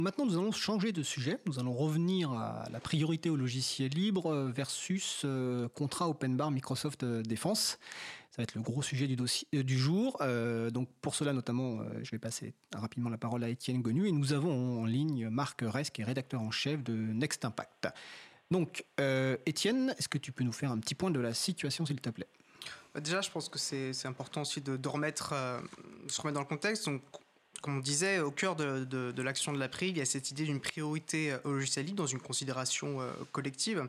Maintenant, nous allons changer de sujet. Nous allons revenir à la priorité au logiciel libre versus contrat open bar Microsoft Défense. Ça va être le gros sujet du jour. Donc pour cela, notamment, je vais passer rapidement la parole à Étienne Gonu. Et nous avons en ligne Marc Resse, qui est rédacteur en chef de Next Impact. Donc, Étienne, est-ce que tu peux nous faire un petit point de la situation, s'il te plaît ? Déjà, je pense que c'est important aussi de se remettre dans le contexte. Donc, comme on disait, au cœur de l'action de l'April, il y a cette idée d'une priorité au logiciel libre dans une considération collective.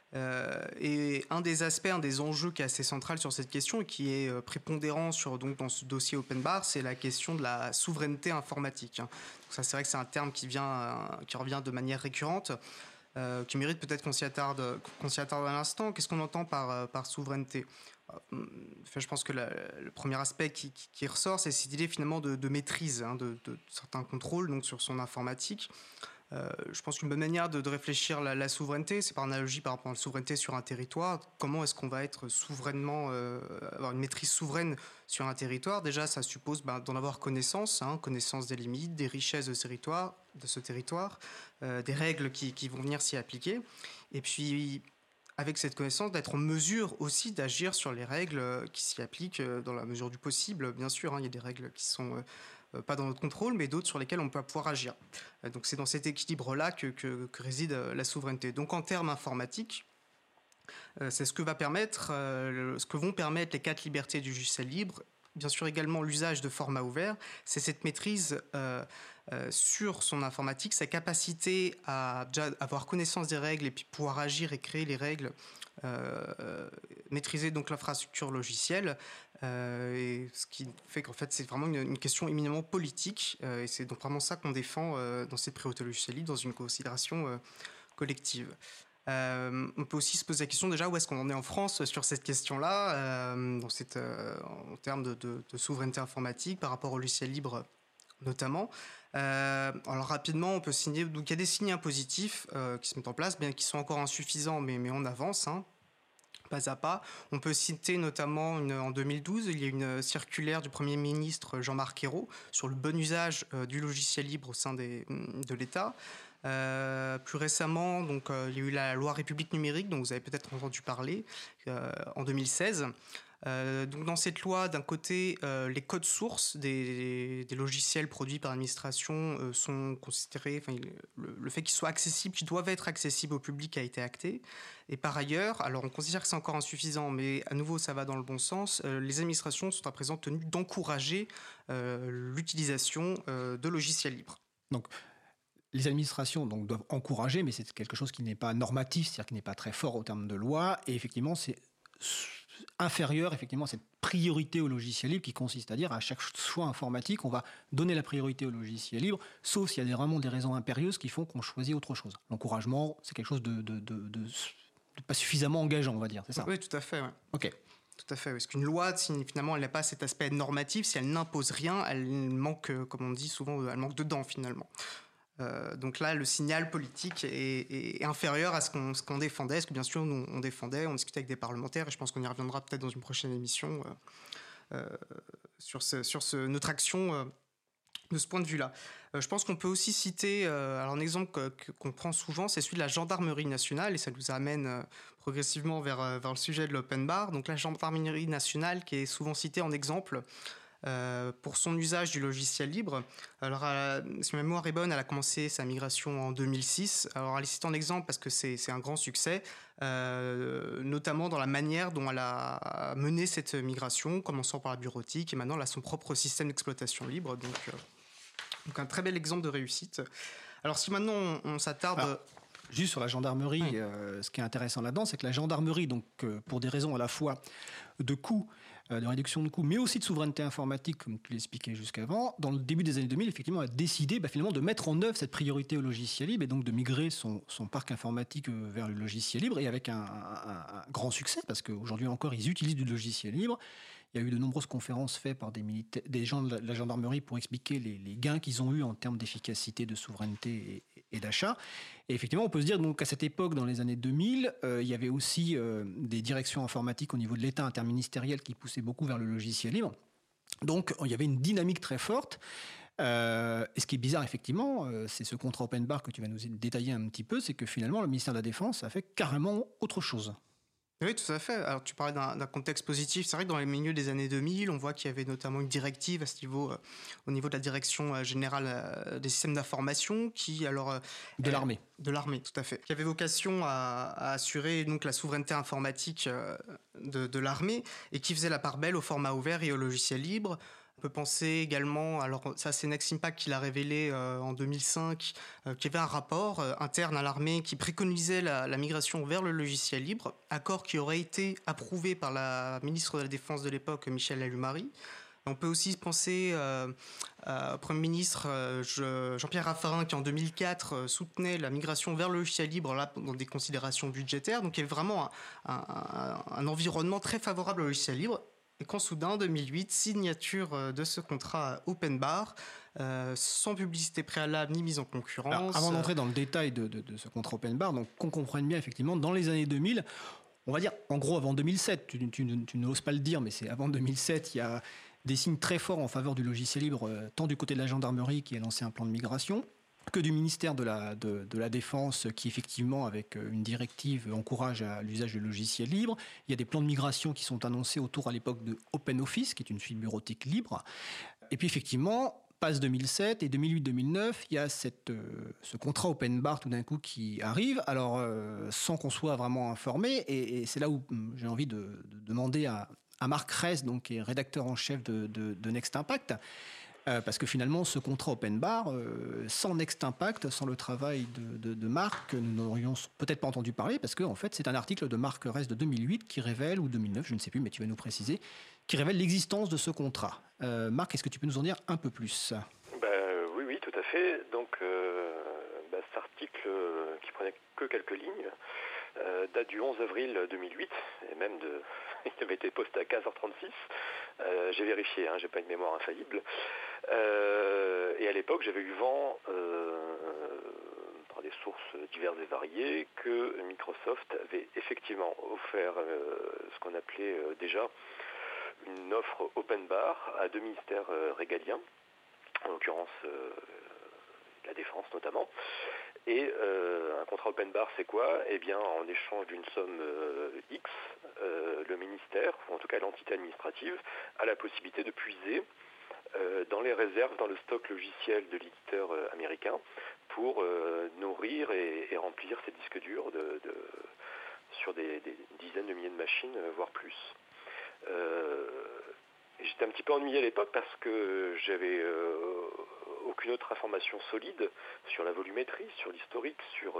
Et un des enjeux qui est assez central sur cette question et qui est prépondérant dans ce dossier Open Bar, c'est la question de la souveraineté informatique. Donc ça, c'est vrai que c'est un terme qui revient de manière récurrente, qui mérite peut-être qu'on s'y attarde à l'instant. Qu'est-ce qu'on entend par souveraineté ? Je pense que le premier aspect qui ressort, c'est cette idée finalement de maîtrise de certains contrôles donc sur son informatique. Je pense qu'une bonne manière de réfléchir la souveraineté, c'est par analogie par rapport à la souveraineté sur un territoire. Comment est-ce qu'on va être souverainement, avoir une maîtrise souveraine sur un territoire ? Déjà, ça suppose d'en avoir connaissance des limites, des richesses de ce territoire, des règles qui vont venir s'y appliquer. Et puis, avec cette connaissance, d'être en mesure aussi d'agir sur les règles qui s'y appliquent dans la mesure du possible. Bien sûr, il y a des règles qui sont pas dans notre contrôle, mais d'autres sur lesquelles on peut pouvoir agir. Donc c'est dans cet équilibre-là que réside la souveraineté. Donc en termes informatiques, c'est ce que vont permettre les 4 libertés du logiciel libre. Bien sûr également l'usage de formats ouverts, c'est cette maîtrise sur son informatique, sa capacité à déjà avoir connaissance des règles et puis pouvoir agir et créer les règles, maîtriser donc l'infrastructure logicielle, et ce qui fait qu'en fait c'est vraiment une question éminemment politique, et c'est donc vraiment ça qu'on défend dans cette priorité logicielle libre, dans une considération collective. On peut aussi se poser la question déjà où est-ce qu'on en est en France sur cette question-là, en termes de souveraineté informatique par rapport au logiciel libre notamment. Alors rapidement, on peut signer. Donc il y a des signes positifs qui se mettent en place, bien qu'ils sont encore insuffisants, mais on avance. Pas à pas. On peut citer notamment en 2012, il y a une circulaire du Premier ministre Jean-Marc Ayrault sur le bon usage du logiciel libre au sein de l'État. Plus récemment, il y a eu la loi République numérique, dont vous avez peut-être entendu parler, en 2016. Donc dans cette loi, d'un côté, les codes sources des logiciels produits par l'administration sont considérés, le fait qu'ils soient accessibles, qu'ils doivent être accessibles au public a été acté. Et par ailleurs, alors on considère que c'est encore insuffisant, mais à nouveau ça va dans le bon sens, les administrations sont à présent tenues d'encourager l'utilisation de logiciels libres. Donc, les administrations doivent encourager, mais c'est quelque chose qui n'est pas normatif, c'est-à-dire qui n'est pas très fort au terme de loi, et effectivement c'est inférieur effectivement à cette priorité au logiciel libre qui consiste à dire à chaque choix informatique, on va donner la priorité au logiciel libre, sauf s'il y a vraiment des raisons impérieuses qui font qu'on choisit autre chose. L'encouragement, c'est quelque chose de pas suffisamment engageant, on va dire, c'est ça ? Oui, tout à fait, ouais. Ok. Tout à fait, parce qu'une loi, finalement, elle n'a pas cet aspect normatif, si elle n'impose rien, elle manque, comme on dit souvent, elle manque de dents, finalement. Donc là, le signal politique est inférieur à ce qu'on défendait, parce que bien sûr, nous, on discutait avec des parlementaires, et je pense qu'on y reviendra peut-être dans une prochaine émission sur notre action de ce point de vue-là. Je pense qu'on peut aussi citer, alors un exemple qu'on prend souvent, c'est celui de la gendarmerie nationale, et ça nous amène progressivement vers le sujet de l'open bar. Donc la gendarmerie nationale qui est souvent citée en exemple pour son usage du logiciel libre. Alors, si ma mémoire est bonne, elle a commencé sa migration en 2006. Alors, elle est citée en exemple parce que c'est un grand succès, notamment dans la manière dont elle a mené cette migration, commençant par la bureautique, et maintenant elle a son propre système d'exploitation libre. Donc un très bel exemple de réussite. Alors, si maintenant on s'attarde... Juste sur la gendarmerie, ce qui est intéressant là-dedans, c'est que la gendarmerie, pour des raisons à la fois de coûts, de réduction de coûts, mais aussi de souveraineté informatique, comme tu l'expliquais jusqu'avant, dans le début des années 2000, effectivement, a décidé finalement de mettre en œuvre cette priorité au logiciel libre et donc de migrer son parc informatique vers le logiciel libre, et avec un grand succès, parce qu'aujourd'hui encore, ils utilisent du logiciel libre. Il y a eu de nombreuses conférences faites par des gens de la gendarmerie pour expliquer les gains qu'ils ont eus en termes d'efficacité, de souveraineté et d'achat. Et effectivement, on peut se dire qu'à cette époque, dans les années 2000, il y avait aussi des directions informatiques au niveau de l'État interministériel qui poussaient beaucoup vers le logiciel libre. Donc, il y avait une dynamique très forte. Et ce qui est bizarre, effectivement, c'est ce contrat open bar que tu vas nous détailler un petit peu, c'est que finalement, le ministère de la Défense a fait carrément autre chose. Oui, tout à fait. Alors, tu parlais d'un contexte positif. C'est vrai que dans les milieux des années 2000, on voit qu'il y avait notamment une directive à ce niveau, au niveau de la direction générale des systèmes d'information, qui alors De l'armée. de l'armée, tout à fait, qui avait vocation à assurer donc la souveraineté informatique de l'armée et qui faisait la part belle au format ouvert et au logiciel libre. On peut penser également, alors ça c'est Next Impact qui l'a révélé en 2005, qu'il y avait un rapport interne à l'armée qui préconisait la migration vers le logiciel libre, accord qui aurait été approuvé par la ministre de la Défense de l'époque, Michèle Alliot-Marie. On peut aussi penser au Premier ministre Jean-Pierre Raffarin qui en 2004 soutenait la migration vers le logiciel libre là, dans des considérations budgétaires. Donc il y avait vraiment un environnement très favorable au logiciel libre. Et quand soudain, en 2008, signature de ce contrat open bar, sans publicité préalable ni mise en concurrence. Alors, avant d'entrer dans le détail de ce contrat open bar, donc qu'on comprenne bien effectivement, dans les années 2000, on va dire en gros avant 2007, tu n'oses pas le dire, mais c'est avant 2007, il y a des signes très forts en faveur du logiciel libre, tant du côté de la gendarmerie qui a lancé un plan de migration, que du ministère de la Défense qui, effectivement, avec une directive, encourage à l'usage du logiciel libre. Il y a des plans de migration qui sont annoncés autour à l'époque de OpenOffice, qui est une suite bureautique libre. Et puis, effectivement, passe 2007 et 2008-2009, il y a ce contrat open bar tout d'un coup qui arrive, alors sans qu'on soit vraiment informé, et c'est là où j'ai envie de demander à Marc Ress, donc, qui est rédacteur en chef de Next Impact, parce que finalement, ce contrat open bar, sans Next Impact, sans le travail de Marc, nous n'aurions peut-être pas entendu parler, parce que en fait, c'est un article de Marc Ress de 2008 qui révèle, ou 2009, je ne sais plus, mais tu vas nous préciser, qui révèle l'existence de ce contrat. Marc, est-ce que tu peux nous en dire un peu plus ? Oui, tout à fait. Donc, cet article qui prenait que quelques lignes date du 11 avril 2008, et même il avait été posté à 15h36. J'ai vérifié, j'ai pas une mémoire infaillible. Et à l'époque, j'avais eu vent, par des sources diverses et variées, que Microsoft avait effectivement offert ce qu'on appelait déjà une offre open bar à deux ministères régaliens, en l'occurrence la Défense notamment. Et un contrat open bar, c'est quoi ? Eh bien, en échange d'une somme X, le ministère, ou en tout cas l'entité administrative, a la possibilité de puiser dans les réserves, dans le stock logiciel de l'éditeur américain, pour nourrir et remplir ces disques durs sur des dizaines de milliers de machines, voire plus. J'étais un petit peu ennuyé à l'époque parce que j'avais aucune autre information solide sur la volumétrie, sur l'historique, sur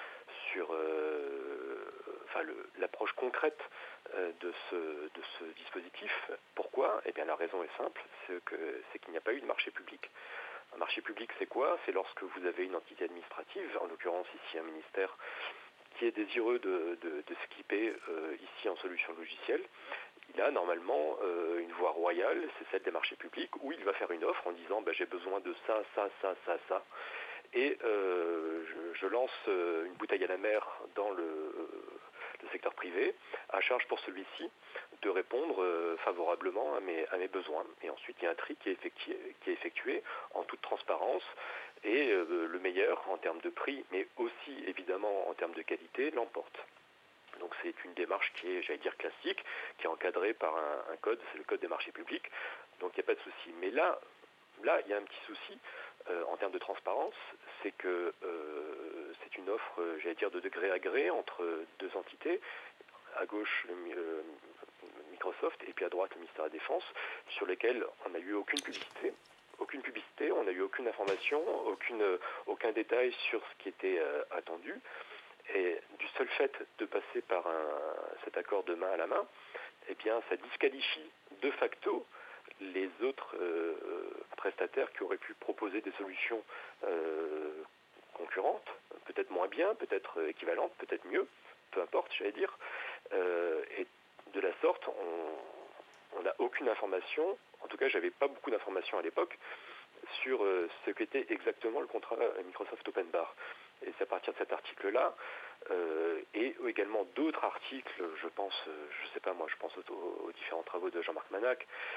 l'approche concrète de ce dispositif. Pourquoi ? Eh bien, la raison est simple, c'est qu'il n'y a pas eu de marché public. Un marché public, c'est quoi ? C'est lorsque vous avez une entité administrative, en l'occurrence ici un ministère, qui est désireux de s'équiper ici en solution logicielle. Il a normalement une voie royale, c'est celle des marchés publics, où il va faire une offre en disant j'ai besoin de ça, et je lance une bouteille à la mer dans le secteur privé, à charge pour celui-ci de répondre favorablement à mes besoins. Et ensuite, il y a un tri qui est effectué en toute transparence, et le meilleur en termes de prix, mais aussi évidemment en termes de qualité, l'emporte. Donc c'est une démarche qui est, j'allais dire, classique, qui est encadrée par un code, c'est le code des marchés publics, donc il n'y a pas de souci. Mais là, il y a un petit souci en termes de transparence, c'est que c'est une offre, j'allais dire, de degré à gré entre deux entités, à gauche Microsoft et puis à droite le ministère de la Défense, sur lesquelles on n'a eu aucune publicité. On n'a eu aucune information, aucun détail sur ce qui était attendu. Et du seul fait de passer par cet accord de main à la main, eh bien, ça disqualifie de facto les autres prestataires qui auraient pu proposer des solutions concurrentes, peut-être moins bien, peut-être équivalentes, peut-être mieux, peu importe, j'allais dire. Et de la sorte, on n'a aucune information, en tout cas, j'avais pas beaucoup d'informations à l'époque, sur ce qu'était exactement le contrat Microsoft Open Bar. Et c'est à partir de cet article-là, et également d'autres articles, je pense aux différents travaux de Jean-Marc Manac,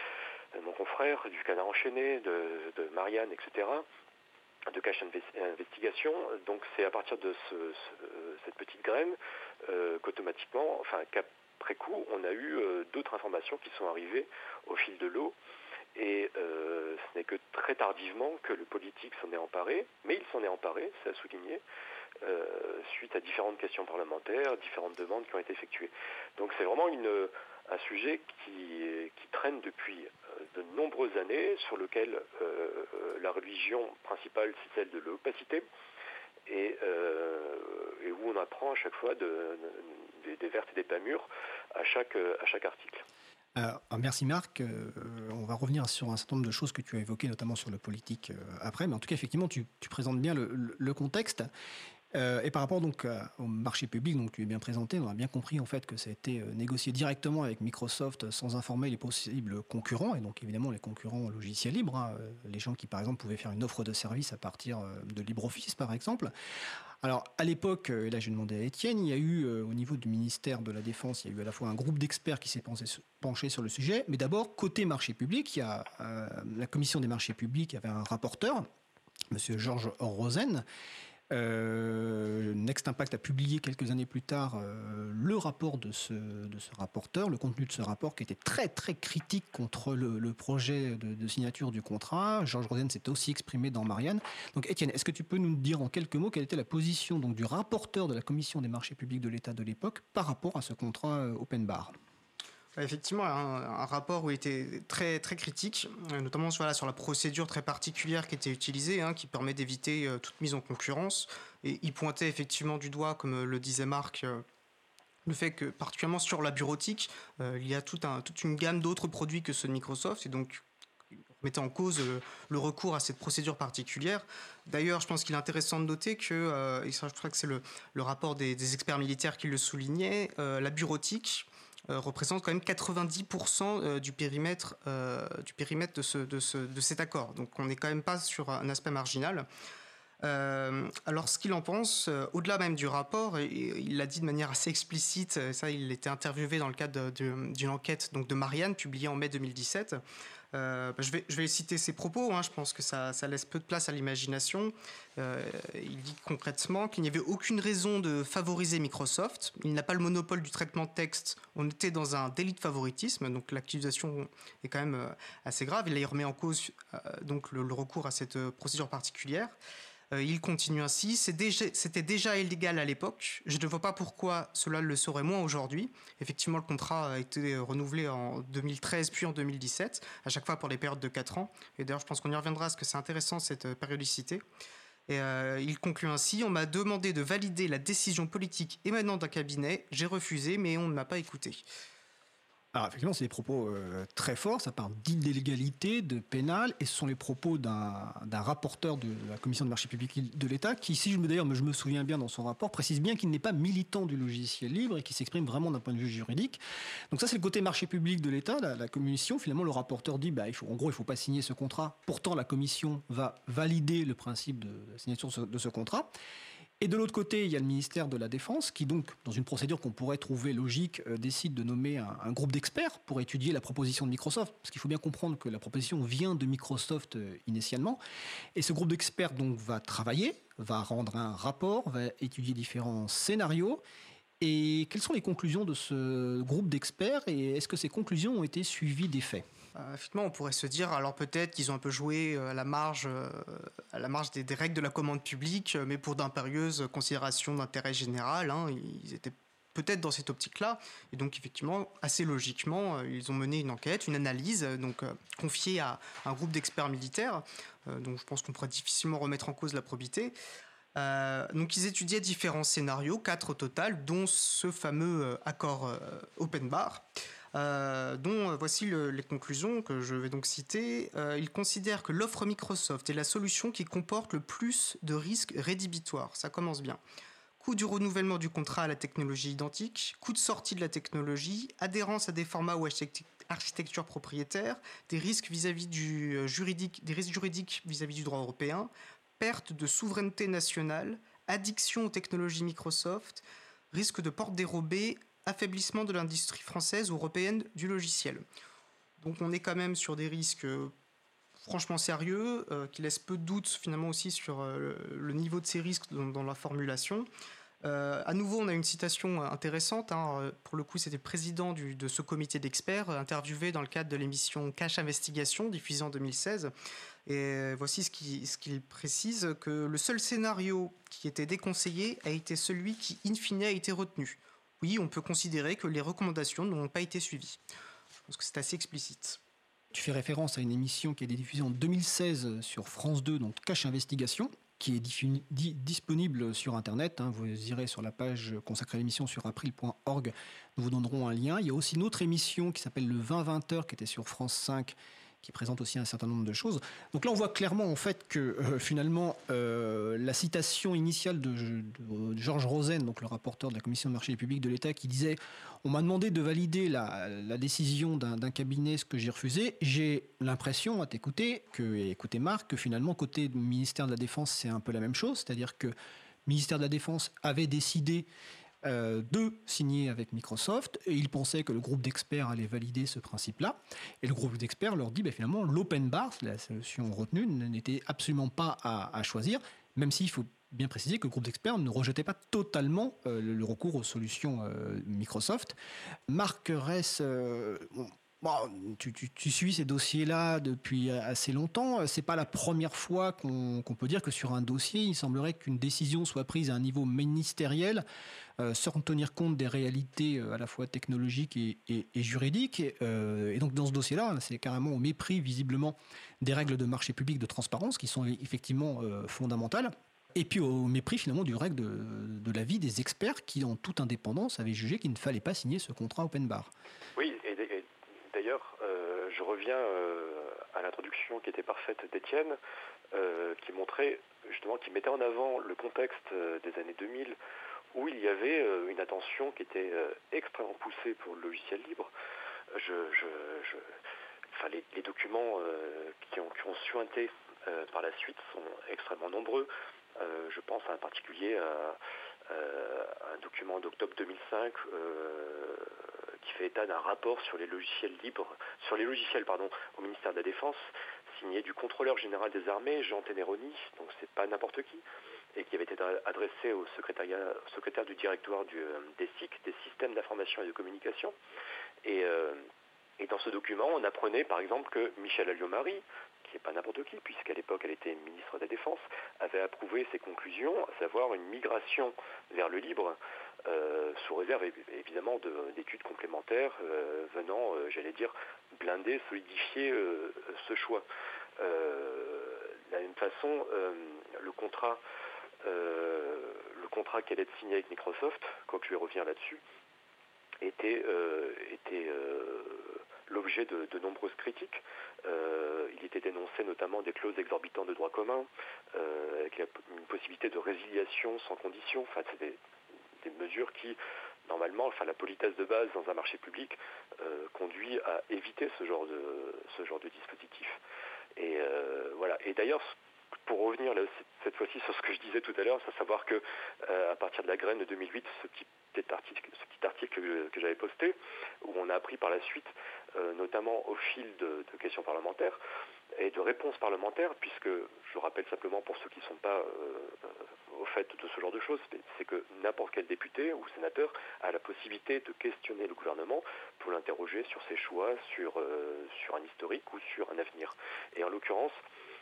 mon confrère, du Canard enchaîné, de Marianne, etc., de Cache Investigation. Donc c'est à partir de cette petite graine qu'automatiquement, qu'après coup, on a eu d'autres informations qui sont arrivées au fil de l'eau. Et ce n'est que très tardivement que le politique s'en est emparé, mais il s'en est emparé, c'est à souligner, suite à différentes questions parlementaires, différentes demandes qui ont été effectuées. Donc c'est vraiment un sujet qui traîne depuis de nombreuses années, sur lequel la religion principale, c'est celle de l'opacité, et où on apprend à chaque fois des vertes et des pas mûres à chaque article. Merci Marc. On va revenir sur un certain nombre de choses que tu as évoquées, notamment sur le politique après. Mais en tout cas, effectivement, tu présentes bien le contexte. Et par rapport donc au marché public, donc tu es bien présenté, on a bien compris en fait que ça a été négocié directement avec Microsoft sans informer les possibles concurrents, et donc évidemment les concurrents logiciels libres, les gens qui par exemple pouvaient faire une offre de service à partir de LibreOffice par exemple. Alors à l'époque, et là je demandais à Étienne, il y a eu au niveau du ministère de la Défense, il y a eu à la fois un groupe d'experts qui s'est penché sur le sujet, mais d'abord côté marché public, il y a la commission des marchés publics, il y avait un rapporteur, monsieur Georges Rosen. Next Impact a publié quelques années plus tard le rapport de ce rapporteur, le contenu de ce rapport qui était très très critique contre le projet de signature du contrat. Georges Rosen s'est aussi exprimé dans Marianne. Donc Étienne, est-ce que tu peux nous dire en quelques mots quelle était la position donc, du rapporteur de la Commission des marchés publics de l'État de l'époque par rapport à ce contrat open bar ? Effectivement, un rapport où il était très, très critique, notamment sur la procédure très particulière qui était utilisée, qui permet d'éviter toute mise en concurrence. Et il pointait effectivement du doigt, comme le disait Marc, le fait que, particulièrement sur la bureautique, il y a toute une gamme d'autres produits que ceux de Microsoft, et donc mettait en cause le recours à cette procédure particulière. D'ailleurs, je pense qu'il est intéressant de noter que, et ça, je crois que c'est le rapport des experts militaires qui le soulignait, la bureautique représente quand même 90% du périmètre de cet accord. Donc on n'est quand même pas sur un aspect marginal. Alors ce qu'il en pense, au-delà même du rapport, et il l'a dit de manière assez explicite, ça il était interviewé dans le cadre d'une enquête donc, de Marianne publiée en mai 2017. Je vais citer ses propos, je pense que ça laisse peu de place à l'imagination. Il dit concrètement qu'il n'y avait aucune raison de favoriser Microsoft. Il n'a pas le monopole du traitement de texte. On était dans un délit de favoritisme, donc l'accusation est quand même assez grave. Il remet en cause donc le recours à cette procédure particulière. Il continue ainsi, c'était déjà illégal à l'époque, je ne vois pas pourquoi cela le serait moins aujourd'hui. Effectivement, le contrat a été renouvelé en 2013 puis en 2017, à chaque fois pour les périodes de 4 ans. Et d'ailleurs, je pense qu'on y reviendra parce que c'est intéressant cette périodicité. Et il conclut ainsi, on m'a demandé de valider la décision politique émanant d'un cabinet, j'ai refusé mais on ne m'a pas écouté. Alors effectivement, c'est des propos très forts, ça parle d'illégalité, de pénal, et ce sont les propos d'un rapporteur de la Commission des marchés publics de l'État qui, si je me souviens bien dans son rapport, précise bien qu'il n'est pas militant du logiciel libre et qui s'exprime vraiment d'un point de vue juridique. Donc ça, c'est le côté marché public de l'État, la Commission. Finalement, le rapporteur dit, il ne faut pas signer ce contrat. Pourtant, la Commission va valider le principe de la signature de ce contrat. Et de l'autre côté, il y a le ministère de la Défense qui, donc, dans une procédure qu'on pourrait trouver logique, décide de nommer un groupe d'experts pour étudier la proposition de Microsoft. Parce qu'il faut bien comprendre que la proposition vient de Microsoft initialement. Et ce groupe d'experts donc, va travailler, va rendre un rapport, va étudier différents scénarios. Et quelles sont les conclusions de ce groupe d'experts et est-ce que ces conclusions ont été suivies des faits ? Effectivement, on pourrait se dire, alors peut-être qu'ils ont un peu joué à la marge des règles de la commande publique, mais pour d'impérieuses considérations d'intérêt général, ils étaient peut-être dans cette optique-là, et donc effectivement, assez logiquement, ils ont mené une enquête, une analyse, donc confiée à un groupe d'experts militaires, donc je pense qu'on pourrait difficilement remettre en cause la probité. Donc ils étudiaient différents scénarios, 4 au total, dont ce fameux accord open bar. Dont voici les conclusions que je vais donc citer. Il considère que l'offre Microsoft est la solution qui comporte le plus de risques rédhibitoires. Ça commence bien. Coût du renouvellement du contrat à la technologie identique, coût de sortie de la technologie, adhérence à des formats ou architecture propriétaire, des risques vis-à-vis du juridique, des risques juridiques vis-à-vis du droit européen, perte de souveraineté nationale, addiction aux technologies Microsoft, risque de porte dérobée, affaiblissement de l'industrie française ou européenne du logiciel. Donc on est quand même sur des risques franchement sérieux, qui laissent peu de doute finalement aussi sur le niveau de ces risques dans la formulation. À nouveau, on a une citation intéressante. Pour le coup, c'était le président de ce comité d'experts, interviewé dans le cadre de l'émission Cash Investigation, diffusée en 2016. Et voici ce qu'il précise, que le seul scénario qui était déconseillé a été celui qui, in fine, a été retenu. Oui, on peut considérer que les recommandations n'ont pas été suivies. Je pense que c'est assez explicite. Tu fais référence à une émission qui a été diffusée en 2016 sur France 2, donc Cash Investigation, qui est disponible sur Internet. Vous irez sur la page consacrée à l'émission sur april.org. Nous vous donnerons un lien. Il y a aussi une autre émission qui s'appelle le 20-20h, qui était sur France 5, qui présente aussi un certain nombre de choses. Donc là, on voit clairement en fait que finalement, la citation initiale de Georges Rosen, donc le rapporteur de la Commission de marché public de l'État, qui disait « On m'a demandé de valider la décision d'un cabinet, ce que j'ai refusé. J'ai l'impression, à t'écouter, et écouter Marc, que finalement, côté ministère de la Défense, c'est un peu la même chose. C'est-à-dire que le ministère de la Défense avait décidé de signer avec Microsoft, et ils pensaient que le groupe d'experts allait valider ce principe-là, et le groupe d'experts leur dit finalement l'open bar, la solution retenue, n'était absolument pas à choisir, même s'il faut bien préciser que le groupe d'experts ne rejetait pas totalement le recours aux solutions Microsoft. Marc Ress, tu suis ces dossiers-là depuis assez longtemps. C'est pas la première fois qu'on peut dire que sur un dossier, il semblerait qu'une décision soit prise à un niveau ministériel sans tenir compte des réalités à la fois technologiques et juridiques. Et donc dans ce dossier-là, c'est carrément au mépris visiblement des règles de marché public de transparence qui sont effectivement fondamentales. Et puis au mépris finalement du règle de l'avis des experts qui, en toute indépendance, avaient jugé qu'il ne fallait pas signer ce contrat open bar. Oui, et d'ailleurs, je reviens à l'introduction qui était parfaite d'Étienne, qui montrait justement, qui mettait en avant le contexte des années 2000, où il y avait une attention qui était extrêmement poussée pour le logiciel libre. Les documents qui ont suinté par la suite sont extrêmement nombreux. Je pense en particulier à un document d'octobre 2005 qui fait état d'un rapport sur les logiciels libres, au ministère de la Défense, signé du contrôleur général des armées, Jean Teneroni, donc c'est pas n'importe qui, et qui avait été adressé au secrétaire du directoire des SIC, des systèmes d'information et de communication. Et dans ce document, on apprenait par exemple que Michel Alliot-Marie, qui n'est pas n'importe qui, puisqu'à l'époque elle était ministre de la Défense, avait approuvé ses conclusions, à savoir une migration vers le libre, sous réserve évidemment d'études complémentaires venant, blinder, solidifier ce choix. De la même façon, le contrat qui allait être signé avec Microsoft, quoique je vais revenir là-dessus, était l'objet de nombreuses critiques. Il était dénoncé notamment des clauses exorbitantes de droit commun, avec une possibilité de résiliation sans condition. Enfin, c'est des mesures qui, normalement, la politesse de base dans un marché public conduit à éviter ce genre de dispositif. Et voilà. Et d'ailleurs, pour revenir là, cette fois-ci sur ce que je disais tout à l'heure, c'est à savoir que à partir de la graine de 2008, ce petit article que j'avais posté, où on a appris par la suite, notamment au fil de questions parlementaires et de réponses parlementaires, puisque je rappelle simplement pour ceux qui ne sont pas au fait de ce genre de choses, c'est que n'importe quel député ou sénateur a la possibilité de questionner le gouvernement pour l'interroger sur ses choix, sur un historique ou sur un avenir. Et en l'occurrence,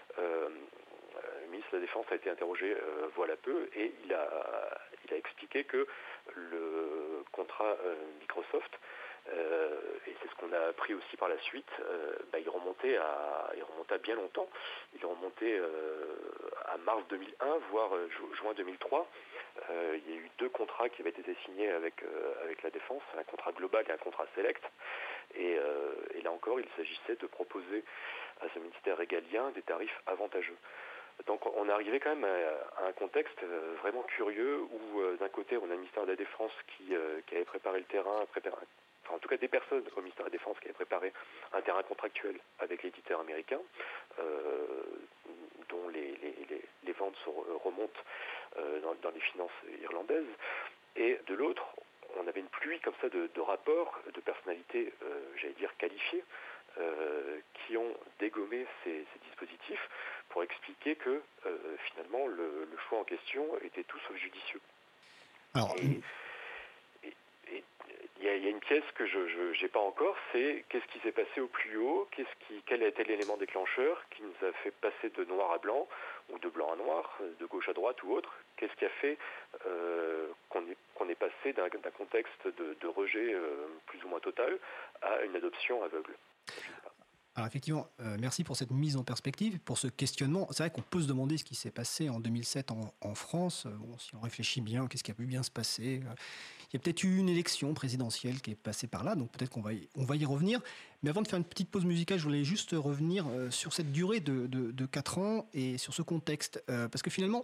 le ministre de la Défense a été interrogé voilà peu, et il a expliqué que le contrat Microsoft, et c'est ce qu'on a appris aussi par la suite, il remontait à bien longtemps. Il remontait à mars 2001, voire juin 2003. Il y a eu 2 contrats qui avaient été signés avec la Défense, un contrat global et un contrat select. Et là encore, il s'agissait de proposer à ce ministère régalien des tarifs avantageux. Donc on est arrivé quand même à un contexte vraiment curieux où d'un côté on a le ministère de la Défense qui avait préparé le terrain, en tout cas des personnes au ministère de la Défense qui avaient préparé un terrain contractuel avec l'éditeur américain, dont les ventes remontent dans les finances irlandaises. Et de l'autre, on avait une pluie comme ça de rapports, de personnalités, qualifiées, qui ont dégommé ces dispositifs pour expliquer que finalement le choix en question était tout sauf judicieux. Alors, il y a une pièce que je n'ai pas encore, c'est qu'est-ce qui s'est passé au plus haut, quel a été l'élément déclencheur qui nous a fait passer de noir à blanc, ou de blanc à noir, de gauche à droite ou autre, qu'est-ce qui a fait qu'on est passé d'un contexte de rejet plus ou moins total à une adoption aveugle. Alors effectivement, merci pour cette mise en perspective, pour ce questionnement. C'est vrai qu'on peut se demander ce qui s'est passé en 2007 en France. Bon, si on réfléchit bien, qu'est-ce qui a pu bien se passer ? Il y a peut-être eu une élection présidentielle qui est passée par là, donc peut-être qu'on va y revenir. Mais avant de faire une petite pause musicale, je voulais juste revenir sur cette durée de 4 ans et sur ce contexte. Parce que finalement,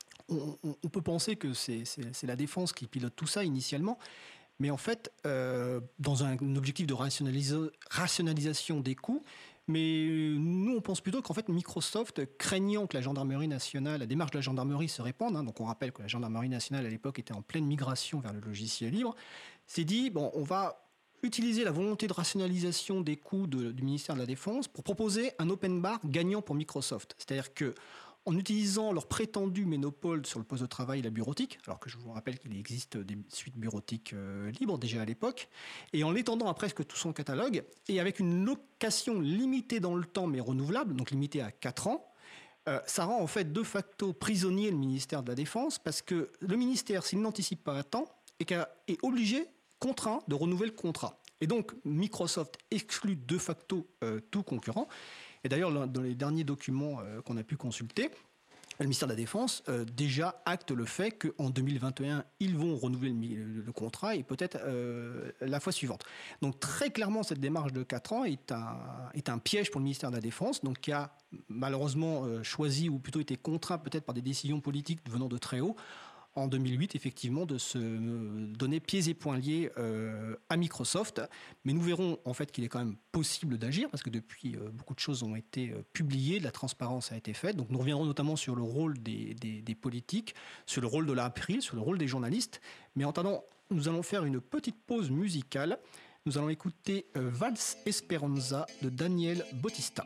on peut penser que c'est la défense qui pilote tout ça initialement. Mais en fait, dans un objectif de rationalisation des coûts, mais nous, on pense plutôt qu'en fait, Microsoft, craignant que la gendarmerie nationale, la démarche de la gendarmerie se répande, donc on rappelle que la gendarmerie nationale, à l'époque, était en pleine migration vers le logiciel libre, s'est dit, bon, on va utiliser la volonté de rationalisation des coûts du ministère de la Défense pour proposer un open bar gagnant pour Microsoft. C'est-à-dire que en utilisant leur prétendu monopole sur le poste de travail et la bureautique, alors que je vous rappelle qu'il existe des suites bureautiques libres déjà à l'époque, et en l'étendant à presque tout son catalogue, et avec une location limitée dans le temps mais renouvelable, donc limitée à 4 ans, ça rend en fait de facto prisonnier le ministère de la Défense, parce que le ministère, s'il n'anticipe pas à temps, est obligé, contraint, de renouveler le contrat. Et donc Microsoft exclut de facto tout concurrent. Et d'ailleurs, dans les derniers documents qu'on a pu consulter, le ministère de la Défense déjà acte le fait qu'en 2021, ils vont renouveler le contrat et peut-être la fois suivante. Donc très clairement, cette démarche de 4 ans est un piège pour le ministère de la Défense, donc qui a malheureusement choisi, ou plutôt été contraint peut-être par des décisions politiques venant de très haut, en 2008, effectivement, de se donner pieds et poings liés à Microsoft. Mais nous verrons en fait qu'il est quand même possible d'agir, parce que depuis, beaucoup de choses ont été publiées, de la transparence a été faite. Donc nous reviendrons notamment sur le rôle des politiques, sur le rôle de l'April, sur le rôle des journalistes. Mais en attendant, nous allons faire une petite pause musicale. Nous allons écouter Vals Esperanza de Daniel Bautista.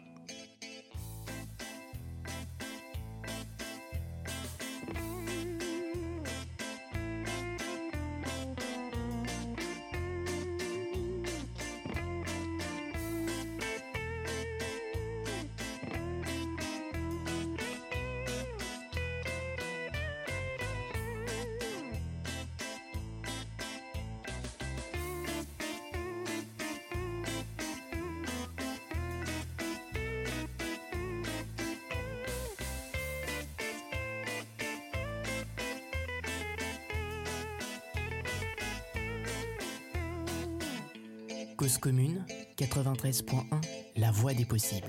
Cause commune, 93.1, la voix des possibles.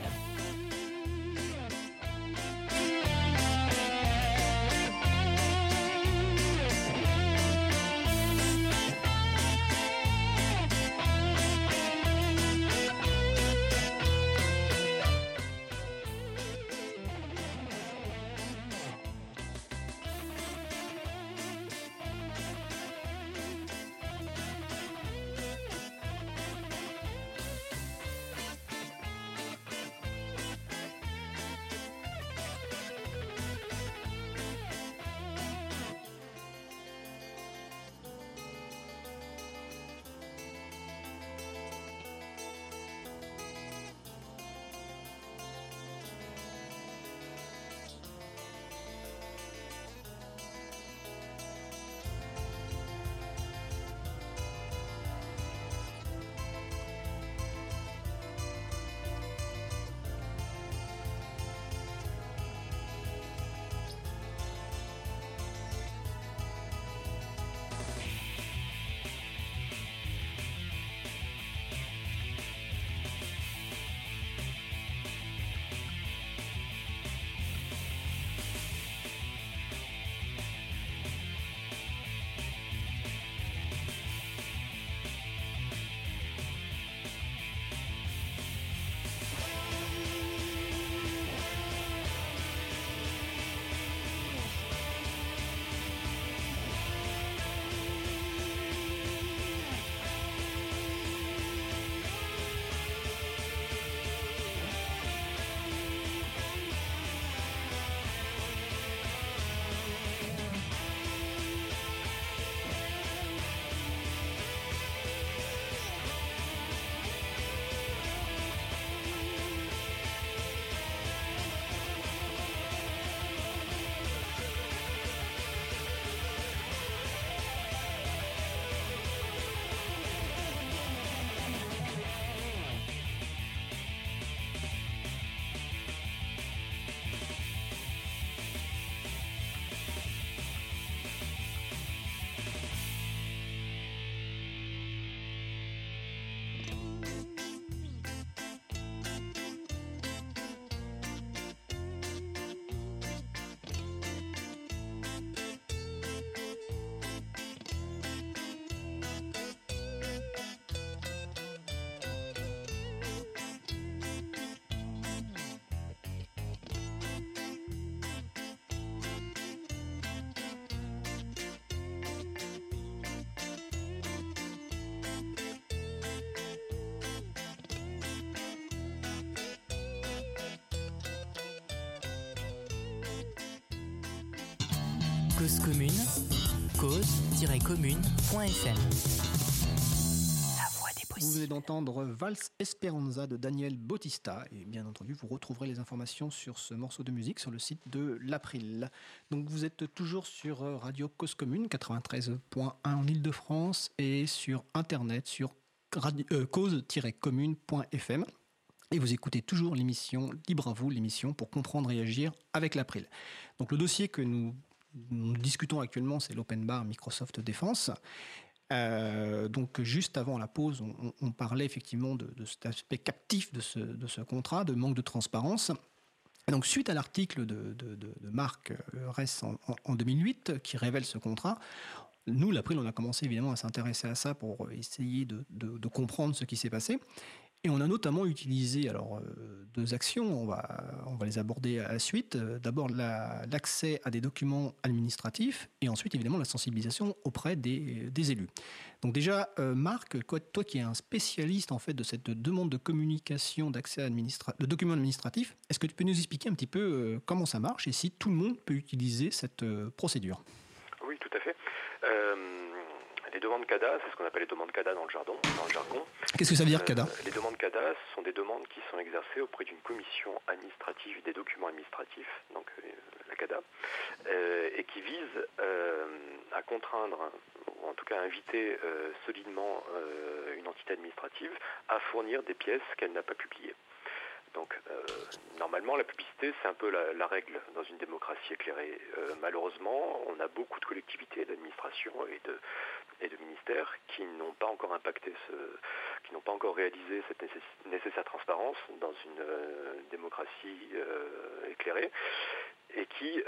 Cause commune, cause-commune.fm. La voix des Vous venez possibles. d'entendre Valse Esperanza de Daniel Bautista. Et bien entendu, vous retrouverez les informations sur ce morceau de musique sur le site de l'April. Donc vous êtes toujours sur Radio Cause Commune 93.1 en Ile-de-France et sur Internet sur cause-commune.fm. Et vous écoutez toujours l'émission Libre à vous, l'émission pour comprendre et agir avec l'April. Donc le dossier que nous discutons actuellement, c'est l'Open Bar Microsoft Défense. Donc juste avant la pause, on parlait effectivement de cet aspect captif de ce contrat, de manque de transparence. Et donc suite à l'article de Marc Ress en 2008 qui révèle ce contrat, nous, l'April, on a commencé évidemment à s'intéresser à ça pour essayer de comprendre ce qui s'est passé. Et on a notamment utilisé deux actions, on va les aborder à la suite. D'abord l'accès à des documents administratifs et ensuite évidemment la sensibilisation auprès des élus. Donc déjà, Marc, toi qui es un spécialiste en fait de cette demande de communication d'accès de documents administratifs, est-ce que tu peux nous expliquer un petit peu comment ça marche et si tout le monde peut utiliser cette procédure ? Oui, tout à fait. Les demandes CADA, c'est ce qu'on appelle les demandes CADA dans le jargon. Qu'est-ce que ça veut dire CADA ? Les demandes CADA sont des demandes qui sont exercées auprès d'une commission administrative des documents administratifs, donc la CADA, et qui visent à contraindre, ou en tout cas à inviter solidement une entité administrative à fournir des pièces qu'elle n'a pas publiées. Donc, normalement, la publicité, c'est un peu la règle dans une démocratie éclairée. Malheureusement, on a beaucoup de collectivités, d'administrations et de ministères qui n'ont pas encore qui n'ont pas encore réalisé cette nécessaire transparence dans une démocratie éclairée et qui,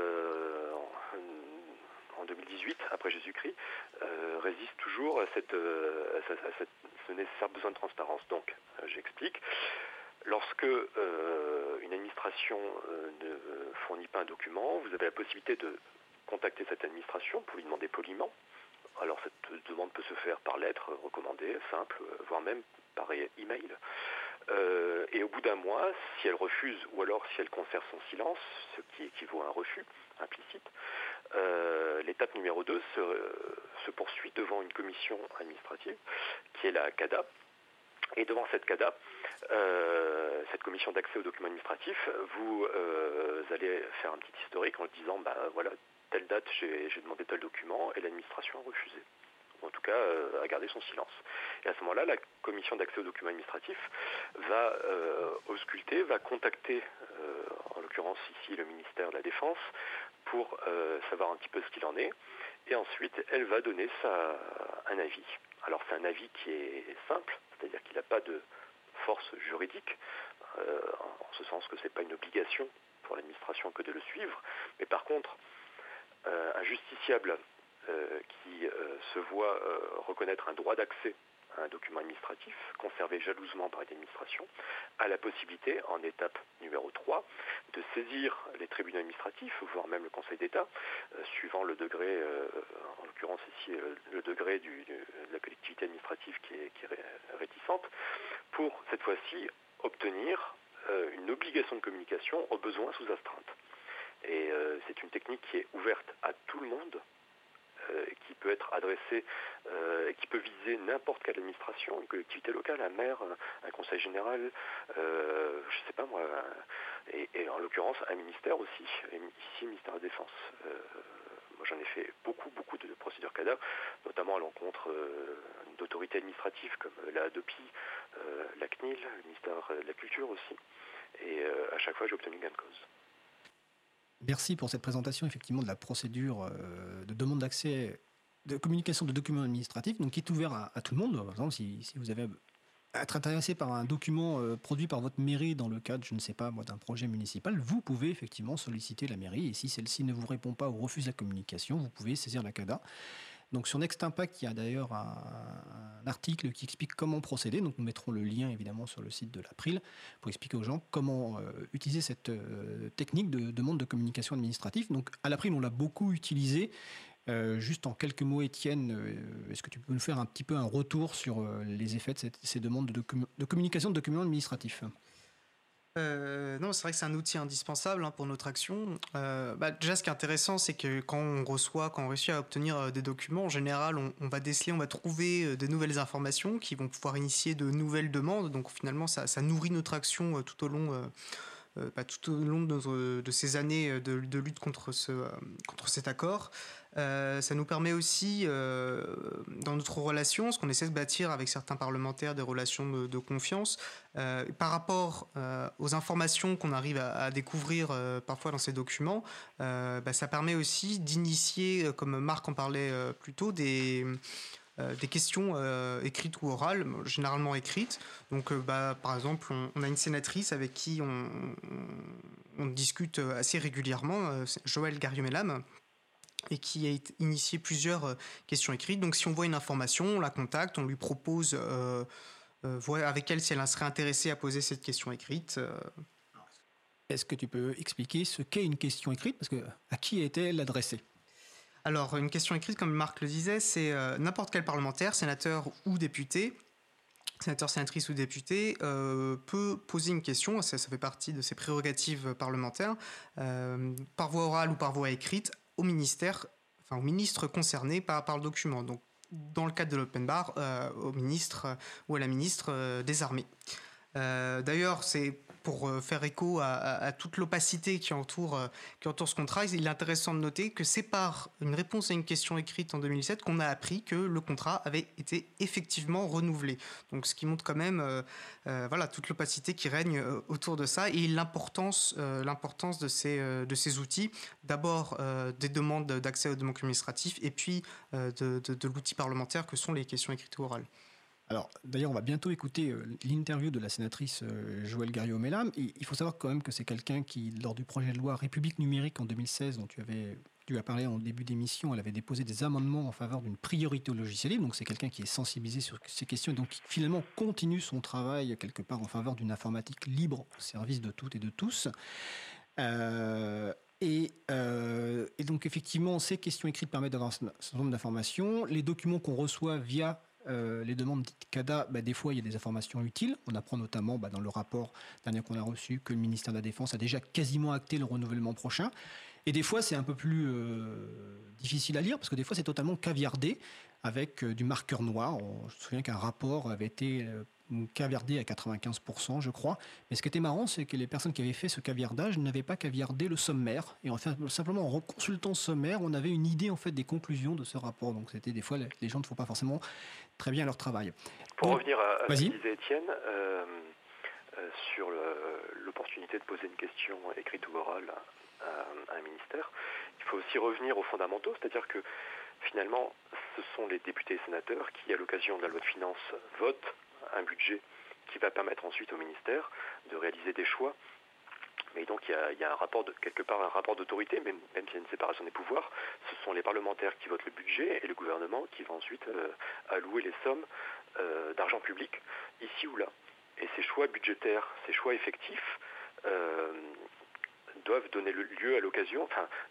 en 2018, après Jésus-Christ, résistent toujours à ce nécessaire besoin de transparence. Donc, j'explique. Lorsque une administration ne fournit pas un document, vous avez la possibilité de contacter cette administration pour lui demander poliment. Alors cette demande peut se faire par lettre recommandée, simple, voire même par email. Et au bout d'un mois, si elle refuse ou alors si elle conserve son silence, ce qui équivaut à un refus implicite, l'étape numéro 2 se poursuit devant une commission administrative qui est la CADA. Et devant cette CADA, cette commission d'accès aux documents administratifs, vous allez faire un petit historique en disant, voilà, telle date j'ai demandé tel document et l'administration a refusé. Ou en tout cas a gardé son silence. Et à ce moment-là, la commission d'accès aux documents administratifs va ausculter, va contacter, en l'occurrence ici le ministère de la Défense, pour savoir un petit peu ce qu'il en est. Et ensuite, elle va donner un avis. Alors c'est un avis qui est simple, c'est-à-dire qu'il n'a pas de force juridique, en ce sens que ce n'est pas une obligation pour l'administration que de le suivre, mais par contre, un justiciable qui se voit reconnaître un droit d'accès à un document administratif conservé jalousement par l'administration a la possibilité, en étape numéro 3, de saisir les tribunaux administratifs, voire même le Conseil d'État, suivant le degré, en l'occurrence ici, le degré de la collectivité administrative qui est réticente, pour cette fois-ci obtenir une obligation de communication aux besoins sous astreinte. Et c'est une technique qui est ouverte à tout le monde, qui peut être adressée, qui peut viser n'importe quelle administration, une collectivité locale, un maire, un conseil général, je ne sais pas moi, et en l'occurrence un ministère aussi, ici le ministère de la Défense. Moi j'en ai fait beaucoup de procédures CADA, notamment à l'encontre d'autorités administratives comme la ADOPI, la CNIL, le ministère de la Culture aussi, et à chaque fois j'ai obtenu gain de cause. Merci pour cette présentation effectivement de la procédure de demande d'accès, de communication de documents administratifs, donc qui est ouvert à tout le monde. Par exemple, si vous avez à être intéressé par un document produit par votre mairie dans le cadre, je ne sais pas moi, d'un projet municipal, vous pouvez effectivement solliciter la mairie et si celle-ci ne vous répond pas ou refuse la communication, vous pouvez saisir la CADA. Donc sur Next Impact, il y a d'ailleurs un article qui explique comment procéder. Donc nous mettrons le lien évidemment sur le site de l'April pour expliquer aux gens comment utiliser cette technique de demande de communication administrative. Donc à l'April, on l'a beaucoup utilisé. Juste en quelques mots, Étienne, est-ce que tu peux nous faire un petit peu un retour sur les effets de ces demandes de communication de documents administratifs ? Non, c'est vrai que c'est un outil indispensable pour notre action. Déjà, ce qui est intéressant, c'est que quand on réussit à obtenir des documents, en général, on va déceler, on va trouver des nouvelles informations qui vont pouvoir initier de nouvelles demandes. Donc finalement, ça nourrit notre action tout au long de ces années de lutte contre cet accord. Ça nous permet aussi, dans notre relation, ce qu'on essaie de bâtir avec certains parlementaires, des relations de confiance, par rapport aux informations qu'on arrive à découvrir parfois dans ces documents, ça permet aussi d'initier, comme Marc en parlait plus tôt, des questions écrites ou orales, généralement écrites. Donc, par exemple, on a une sénatrice avec qui on discute assez régulièrement, Joëlle Garriaud-Mellam, et qui a initié plusieurs questions écrites. Donc, si on voit une information, on la contacte, on lui propose, voir avec elle si elle serait intéressée à poser cette question écrite. Est-ce que tu peux expliquer ce qu'est une question écrite ? Parce que à qui est-elle adressée ? Alors, une question écrite, comme Marc le disait, c'est n'importe quel parlementaire, sénateur ou député, sénateur, sénatrice ou député, peut poser une question, ça fait partie de ses prérogatives parlementaires, par voie orale ou par voie écrite, au ministère, au ministre concerné par le document. Donc, dans le cadre de l'open bar, au ministre ou à la ministre des Armées. D'ailleurs, c'est pour faire écho à toute l'opacité qui entoure ce contrat, il est intéressant de noter que c'est par une réponse à une question écrite en 2007 qu'on a appris que le contrat avait été effectivement renouvelé. Donc, ce qui montre quand même toute l'opacité qui règne autour de ça et l'importance de ces outils. D'abord, des demandes d'accès aux documents administratifs et puis de l'outil parlementaire que sont les questions écrites ou orales. Alors, d'ailleurs, on va bientôt écouter l'interview de la sénatrice Joëlle Garriaud-Mellam. Il faut savoir quand même que c'est quelqu'un qui, lors du projet de loi République numérique en 2016, dont tu as parlé en début d'émission, elle avait déposé des amendements en faveur d'une priorité au logiciel libre. Donc, c'est quelqu'un qui est sensibilisé sur ces questions et donc qui, finalement, continue son travail quelque part en faveur d'une informatique libre au service de toutes et de tous. Et donc, effectivement, ces questions écrites permettent d'avoir un certain nombre d'informations. Les documents qu'on reçoit via les demandes dites CADA, des fois il y a des informations utiles. On apprend notamment dans le rapport dernier qu'on a reçu que le ministère de la Défense a déjà quasiment acté le renouvellement prochain. Et des fois c'est un peu plus difficile à lire parce que des fois c'est totalement caviardé avec du marqueur noir. Je me souviens qu'un rapport avait été caviardé à 95%, je crois. Mais ce qui était marrant, c'est que les personnes qui avaient fait ce caviardage n'avaient pas caviardé le sommaire. Et simplement en consultant le sommaire, on avait une idée en fait des conclusions de ce rapport. Donc c'était des fois les gens ne font pas forcément très bien leur travail. Pour revenir à ce que disait Étienne, sur l'opportunité de poser une question écrite ou orale à un ministère, il faut aussi revenir aux fondamentaux, c'est-à-dire que finalement, ce sont les députés et sénateurs qui, à l'occasion de la loi de finances, votent un budget qui va permettre ensuite au ministère de réaliser des choix. Mais donc il y a un rapport quelque part un rapport d'autorité, même s'il y a une séparation des pouvoirs. Ce sont les parlementaires qui votent le budget et le gouvernement qui va ensuite allouer les sommes d'argent public ici ou là. Et ces choix budgétaires, ces choix effectifs doivent donner lieu à l'occasion,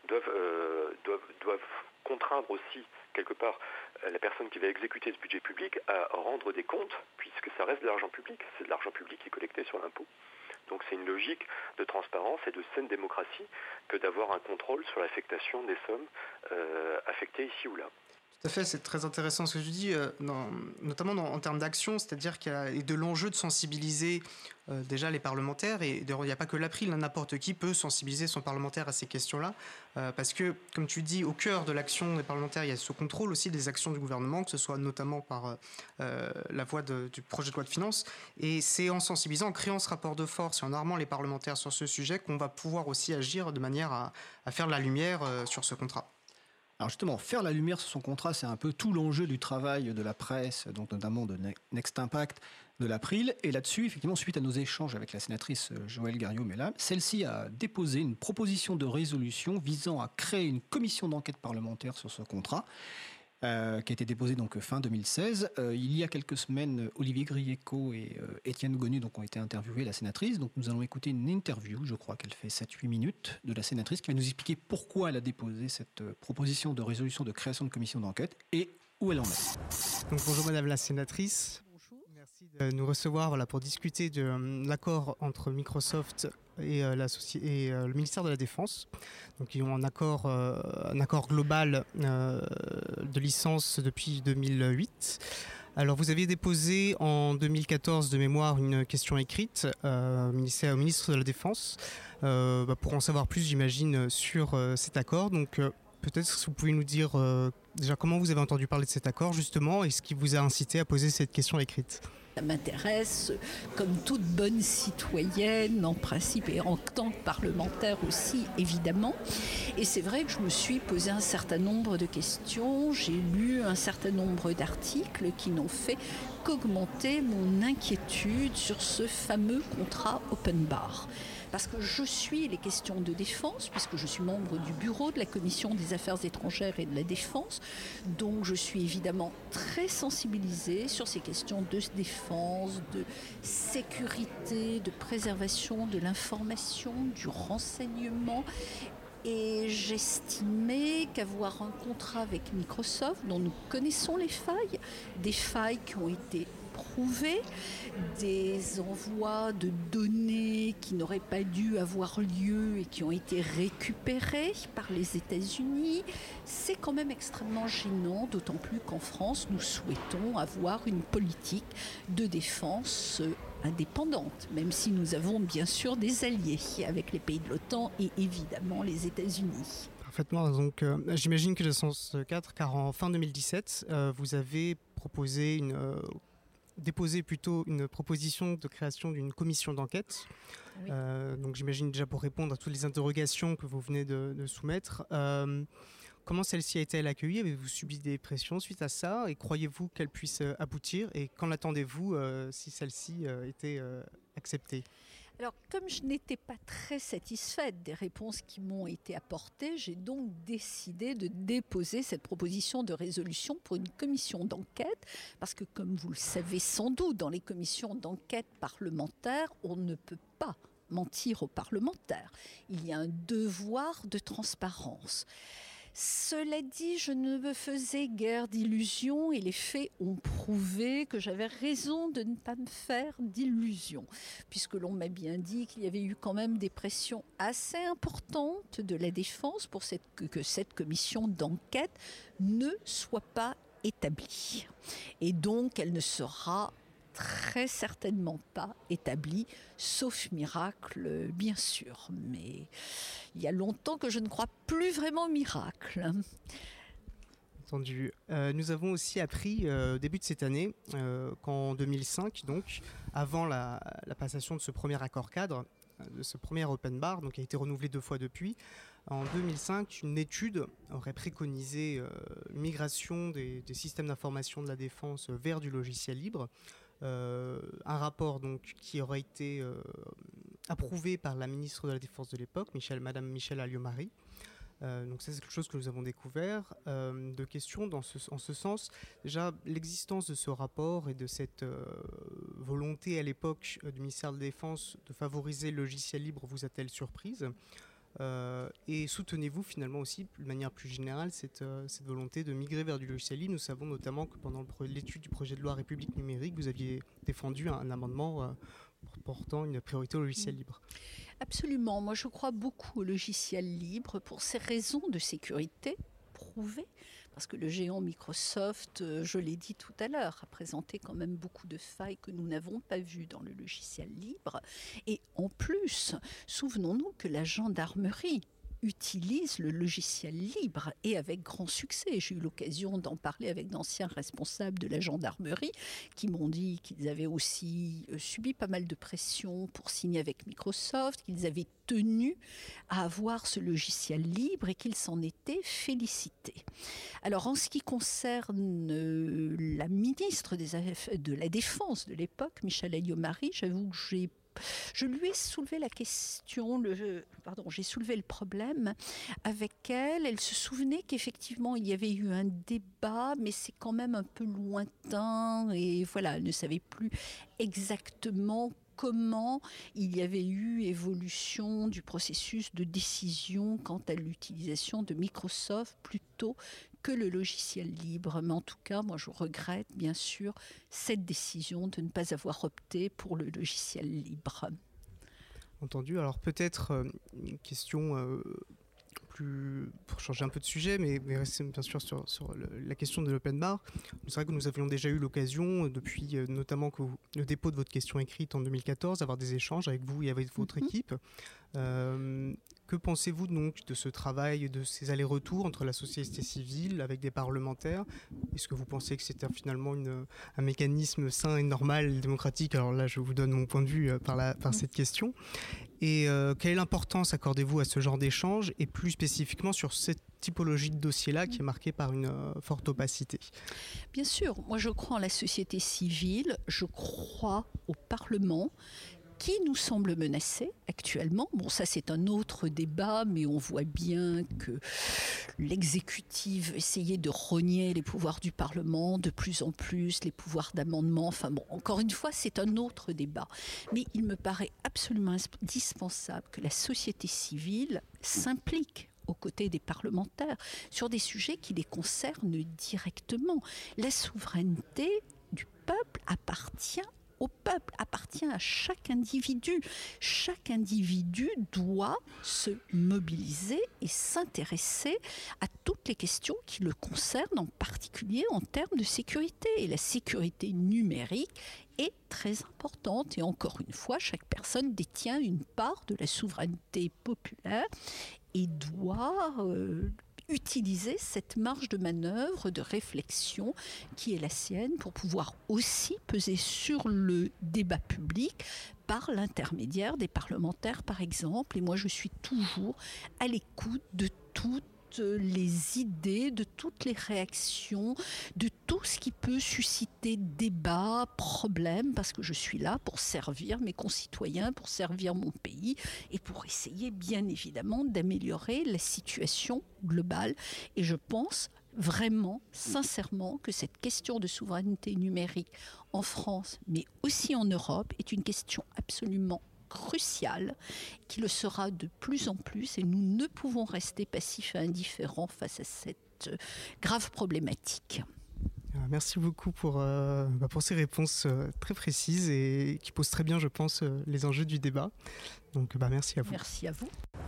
doivent contraindre aussi quelque part la personne qui va exécuter ce budget public à rendre des comptes, puisque ça reste de l'argent public, c'est de l'argent public qui est collecté sur l'impôt. Donc c'est une logique de transparence et de saine démocratie que d'avoir un contrôle sur l'affectation des sommes affectées ici ou là. Tout à fait, c'est très intéressant ce que tu dis, notamment en termes d'action, c'est-à-dire qu'il y a de l'enjeu de sensibiliser déjà les parlementaires, et il n'y a pas que l'April, n'importe qui peut sensibiliser son parlementaire à ces questions-là, parce que, comme tu dis, au cœur de l'action des parlementaires, il y a ce contrôle aussi des actions du gouvernement, que ce soit notamment par la voie du projet de loi de finances, et c'est en sensibilisant, en créant ce rapport de force et en armant les parlementaires sur ce sujet qu'on va pouvoir aussi agir de manière à faire la lumière sur ce contrat. Alors justement, faire la lumière sur son contrat, c'est un peu tout l'enjeu du travail de la presse, donc notamment de Next Impact, de l'April. Et là-dessus, effectivement, suite à nos échanges avec la sénatrice Joëlle Garriaud-Mellam, celle-ci a déposé une proposition de résolution visant à créer une commission d'enquête parlementaire sur ce contrat, qui a été déposée donc fin 2016. Il y a quelques semaines, Olivier Grieco et Étienne Gonu donc, ont été interviewés, la sénatrice. Donc nous allons écouter une interview, je crois qu'elle fait 7-8 minutes, de la sénatrice qui va nous expliquer pourquoi elle a déposé cette proposition de résolution de création de commission d'enquête et où elle en est. Donc bonjour Madame la sénatrice. Bonjour. Merci Merci de nous recevoir pour discuter de l'accord entre Microsoft et le ministère de la Défense. Donc, ils ont un accord global de licence depuis 2008. Alors, vous aviez déposé en 2014 de mémoire une question écrite au ministre de la Défense pour en savoir plus, j'imagine, sur cet accord. Donc, peut-être que vous pouvez nous dire déjà comment vous avez entendu parler de cet accord, justement, et ce qui vous a incité à poser cette question écrite. Ça m'intéresse comme toute bonne citoyenne en principe et en tant que parlementaire aussi évidemment. Et c'est vrai que je me suis posé un certain nombre de questions, j'ai lu un certain nombre d'articles qui n'ont fait qu'augmenter mon inquiétude sur ce fameux contrat open bar. Parce que je suis les questions de défense, puisque je suis membre du bureau de la Commission des Affaires étrangères et de la Défense, donc je suis évidemment très sensibilisée sur ces questions de défense, de sécurité, de préservation de l'information, du renseignement. Et j'estimais qu'avoir un contrat avec Microsoft, dont nous connaissons les failles, des failles qui ont été prouvées, des envois de données qui n'auraient pas dû avoir lieu et qui ont été récupérés par les États-Unis, c'est quand même extrêmement gênant, d'autant plus qu'en France, nous souhaitons avoir une politique de défense indépendante, même si nous avons bien sûr des alliés avec les pays de l'OTAN et évidemment les États-Unis. Parfaitement, donc j'imagine que le sens 4, car en fin 2017, vous avez déposé une proposition de création d'une commission d'enquête. Oui. Donc j'imagine déjà pour répondre à toutes les interrogations que vous venez de soumettre. Comment celle-ci a été accueillie? Avez-vous subi des pressions suite à ça? Et croyez-vous qu'elle puisse aboutir? Et qu'en attendez-vous si celle-ci était acceptée? Alors, comme je n'étais pas très satisfaite des réponses qui m'ont été apportées, j'ai donc décidé de déposer cette proposition de résolution pour une commission d'enquête, parce que, comme vous le savez sans doute, dans les commissions d'enquête parlementaires, on ne peut pas mentir aux parlementaires. Il y a un devoir de transparence. Cela dit, je ne me faisais guère d'illusions et les faits ont prouvé que j'avais raison de ne pas me faire d'illusions, puisque l'on m'a bien dit qu'il y avait eu quand même des pressions assez importantes de la défense pour que cette commission d'enquête ne soit pas établie. Et donc, elle ne sera très certainement pas établie, sauf miracle, bien sûr. Mais il y a longtemps que je ne crois plus vraiment au miracle. Entendu. Nous avons aussi appris au début de cette année qu'en 2005, donc, avant la passation de ce premier accord cadre, de ce premier open bar, donc qui a été renouvelé 2 fois depuis, en 2005, une étude aurait préconisé migration des systèmes d'information de la défense vers du logiciel libre. Un rapport donc, qui aurait été approuvé par la ministre de la Défense de l'époque, Madame Michèle Alliot-Marie. Donc ça, c'est quelque chose que nous avons découvert. Deux questions en ce sens. Déjà, l'existence de ce rapport et de cette volonté à l'époque du ministère de la Défense de favoriser le logiciel libre vous a-t-elle surprise ? Et soutenez-vous finalement aussi, de manière plus générale, cette volonté de migrer vers du logiciel libre? Nous savons notamment que pendant l'étude du projet de loi République numérique, vous aviez défendu un amendement portant une priorité au logiciel libre. Absolument. Moi, je crois beaucoup au logiciel libre pour ces raisons de sécurité prouvées. Parce que le géant Microsoft, je l'ai dit tout à l'heure, a présenté quand même beaucoup de failles que nous n'avons pas vues dans le logiciel libre. Et en plus, souvenons-nous que la gendarmerie utilise le logiciel libre et avec grand succès. J'ai eu l'occasion d'en parler avec d'anciens responsables de la gendarmerie qui m'ont dit qu'ils avaient aussi subi pas mal de pression pour signer avec Microsoft, qu'ils avaient tenu à avoir ce logiciel libre et qu'ils s'en étaient félicités. Alors en ce qui concerne la ministre de la Défense de l'époque, Michèle Alliot-Marie, j'avoue que je lui ai soulevé la question, j'ai soulevé le problème avec elle. Elle se souvenait qu'effectivement, il y avait eu un débat, mais c'est quand même un peu lointain. Et voilà, elle ne savait plus exactement comment il y avait eu évolution du processus de décision quant à l'utilisation de Microsoft plutôt que le logiciel libre. Mais en tout cas, moi, je regrette bien sûr cette décision de ne pas avoir opté pour le logiciel libre. Entendu. Alors peut-être une question pour changer un peu de sujet, mais rester bien sûr sur la question de l'open bar. C'est vrai que nous avions déjà eu l'occasion, depuis notamment le dépôt de votre question écrite en 2014, d'avoir des échanges avec vous et avec votre équipe. Que pensez-vous donc de ce travail, de ces allers-retours entre la société civile avec des parlementaires ? Est-ce que vous pensez que c'est finalement un mécanisme sain et normal et démocratique ? Alors là, je vous donne mon point de vue par cette question. Et quelle importance accordez-vous à ce genre d'échange et plus spécifiquement sur cette typologie de dossier-là qui est marquée par une forte opacité ? Bien sûr, moi je crois en la société civile, je crois au Parlement qui nous semble menacé actuellement. Bon, ça c'est un autre débat, mais on voit bien que l'exécutif essayait de rogner les pouvoirs du Parlement, de plus en plus, les pouvoirs d'amendement. Enfin bon, encore une fois, c'est un autre débat. Mais il me paraît absolument indispensable que la société civile s'implique aux côtés des parlementaires sur des sujets qui les concernent directement. La souveraineté du peuple appartient au peuple, appartient à chaque individu. Chaque individu doit se mobiliser et s'intéresser à toutes les questions qui le concernent, en particulier en termes de sécurité. Et la sécurité numérique est très importante. Et encore une fois, chaque personne détient une part de la souveraineté populaire et doit utiliser cette marge de manœuvre, de réflexion qui est la sienne pour pouvoir aussi peser sur le débat public par l'intermédiaire des parlementaires, par exemple. Et moi, je suis toujours à l'écoute de toutes les idées, de toutes les réactions, de tout ce qui peut susciter débat, problème, parce que je suis là pour servir mes concitoyens, pour servir mon pays et pour essayer bien évidemment d'améliorer la situation globale. Et je pense vraiment, sincèrement, que cette question de souveraineté numérique en France, mais aussi en Europe, est une question absolument crucial, qui le sera de plus en plus, et nous ne pouvons rester passifs et indifférents face à cette grave problématique. Merci beaucoup pour ces réponses très précises et qui posent très bien, je pense, les enjeux du débat. Donc, merci à vous. Merci à vous.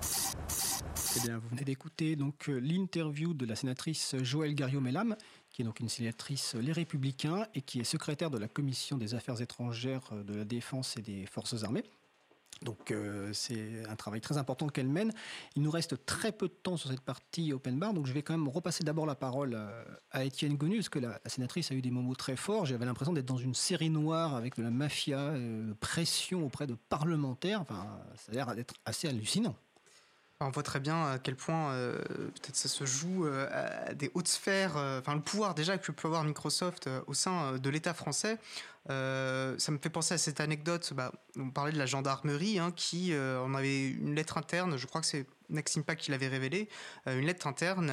Eh bien, vous venez d'écouter donc l'interview de la sénatrice Joëlle Garriaud-Mellam, qui est donc une sénatrice Les Républicains et qui est secrétaire de la Commission des Affaires étrangères, de la Défense et des Forces armées. Donc c'est un travail très important qu'elle mène. Il nous reste très peu de temps sur cette partie open bar, donc je vais quand même repasser d'abord la parole à Étienne Gonu, parce que la sénatrice a eu des mots très forts. J'avais l'impression d'être dans une série noire avec de la mafia, pression auprès de parlementaires. Enfin, ça a l'air d'être assez hallucinant. On voit très bien à quel point peut-être ça se joue à des hautes sphères, le pouvoir déjà que peut avoir Microsoft au sein de l'État français. Ça me fait penser à cette anecdote, on parlait de la gendarmerie qui on avait une lettre interne, je crois que c'est Maxime Pack qui l'avait révélé, une lettre interne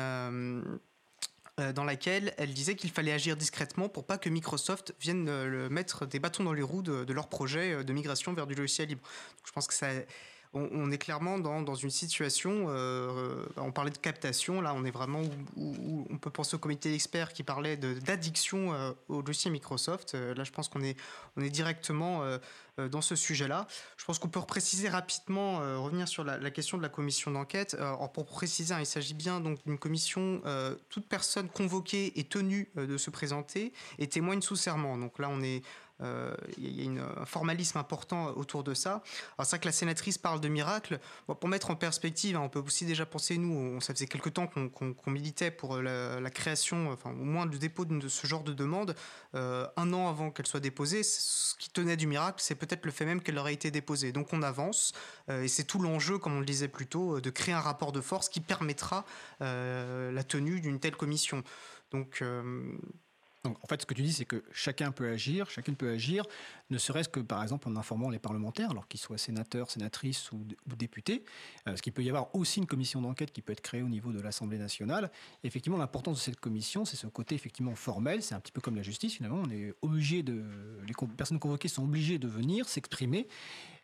dans laquelle elle disait qu'il fallait agir discrètement pour pas que Microsoft vienne mettre des bâtons dans les roues de leur projet de migration vers du logiciel libre. Donc, je pense que ça... On est clairement dans une situation, on parlait de captation, là on est vraiment où on peut penser au comité d'experts qui parlait d'addiction au logiciel Microsoft. Là je pense qu'on est directement dans ce sujet-là. Je pense qu'on peut préciser rapidement, revenir sur la question de la commission d'enquête. Alors pour préciser, il s'agit bien donc d'une commission, toute personne convoquée est tenue de se présenter et témoigne sous serment. Donc là on est... il y a un formalisme important autour de ça. Alors c'est vrai que la sénatrice parle de miracle. Bon, pour mettre en perspective, on peut aussi déjà penser, nous, ça faisait quelque temps qu'on militait pour la création, enfin au moins le dépôt de ce genre de demande. 1 an avant qu'elle soit déposée, ce qui tenait du miracle, c'est peut-être le fait même qu'elle aurait été déposée. Donc on avance, et c'est tout l'enjeu, comme on le disait plus tôt, de créer un rapport de force qui permettra la tenue d'une telle commission. Donc, en fait, ce que tu dis, c'est que chacune peut agir, ne serait-ce que, par exemple, en informant les parlementaires, alors qu'ils soient sénateurs, sénatrices ou députés, parce qu'il peut y avoir aussi une commission d'enquête qui peut être créée au niveau de l'Assemblée nationale. Et effectivement, l'importance de cette commission, c'est ce côté effectivement formel, c'est un petit peu comme la justice, finalement, on est obligé les personnes convoquées sont obligées de venir s'exprimer.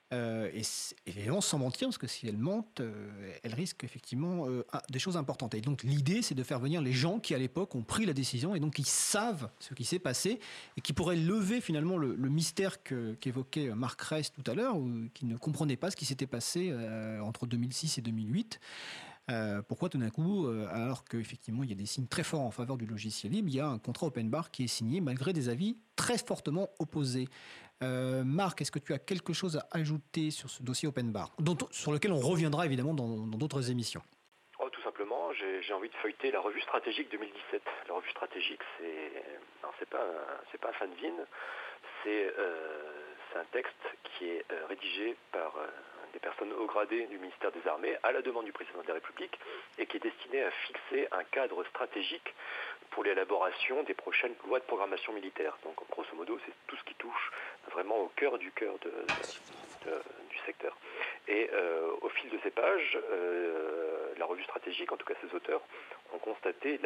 Et évidemment, sans mentir, parce que si elle mente, elle risque effectivement des choses importantes. Et donc l'idée, c'est de faire venir les gens qui, à l'époque, ont pris la décision et donc qui savent ce qui s'est passé et qui pourraient lever finalement le mystère qu'évoquait Marc Reyes tout à l'heure, qui ne comprenait pas ce qui s'était passé entre 2006 et 2008. Pourquoi tout d'un coup, alors qu'effectivement il y a des signes très forts en faveur du logiciel libre, il y a un contrat open bar qui est signé malgré des avis très fortement opposés. Marc, est-ce que tu as quelque chose à ajouter sur ce dossier open bar, sur lequel on reviendra évidemment dans d'autres émissions? Tout simplement, j'ai envie de feuilleter la revue stratégique 2017. La revue stratégique, c'est pas un fanzine, c'est un texte qui est rédigé par des personnes haut gradées du ministère des Armées à la demande du président de la République et qui est destiné à fixer un cadre stratégique pour l'élaboration des prochaines lois de programmation militaire. Donc grosso modo, c'est tout ce qui touche vraiment au cœur du secteur. Et au fil de ces pages, la revue stratégique, en tout cas ses auteurs, ont constaté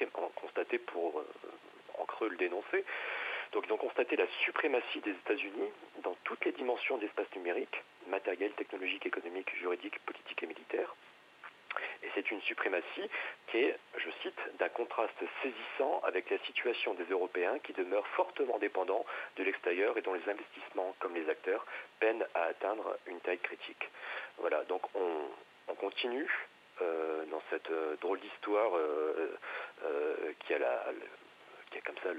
pour en creux le dénoncer. Donc ils ont constaté la suprématie des États-Unis dans toutes les dimensions d'espace numérique, matériel, technologique, économique, juridique, politique et militaire. Et c'est une suprématie qui est, je cite, d'un contraste saisissant avec la situation des Européens qui demeurent fortement dépendants de l'extérieur et dont les investissements, comme les acteurs, peinent à atteindre une taille critique. Voilà, donc on continue dans cette drôle d'histoire qui a comme ça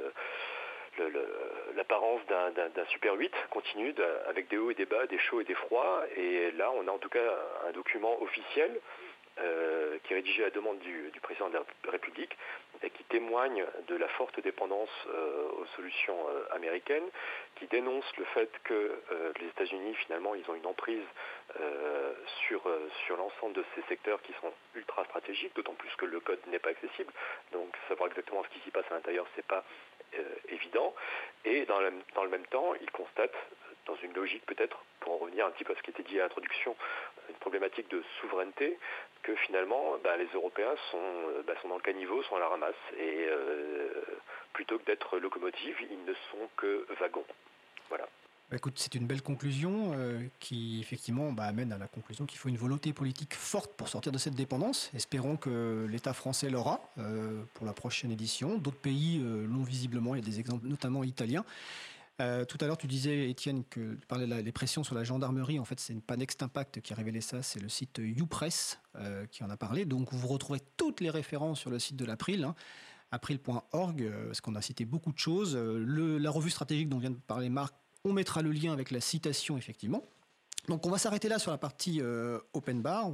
l'apparence d'un Super 8 continue avec des hauts et des bas, des chauds et des froids. Et là, on a en tout cas un document officiel qui est rédigé à la demande du président de la République et qui témoigne de la forte dépendance aux solutions américaines, qui dénonce le fait que les États-Unis, finalement, ils ont une emprise sur l'ensemble de ces secteurs qui sont ultra stratégiques, d'autant plus que le code n'est pas accessible. Donc savoir exactement ce qui s'y passe à l'intérieur, c'est pas évident. Et dans le même temps, il constate, dans une logique peut-être, pour en revenir un petit peu à ce qui était dit à l'introduction, une problématique de souveraineté, que finalement les Européens sont dans le caniveau, sont à la ramasse, et plutôt que d'être locomotives, ils ne sont que wagons. Voilà. Écoute, c'est une belle conclusion qui effectivement amène à la conclusion qu'il faut une volonté politique forte pour sortir de cette dépendance. Espérons que l'État français l'aura pour la prochaine édition. D'autres pays l'ont visiblement, il y a des exemples notamment italiens. Tout à l'heure, tu disais, Étienne, que tu parlais des pressions sur la gendarmerie. En fait, c'est pas Next Impact qui a révélé ça, c'est le site YouPress qui en a parlé. Donc, vous retrouvez toutes les références sur le site de l'April, april.org, parce qu'on a cité beaucoup de choses. La revue stratégique dont vient de parler Marc, on mettra le lien avec la citation, effectivement. Donc, on va s'arrêter là sur la partie open bar.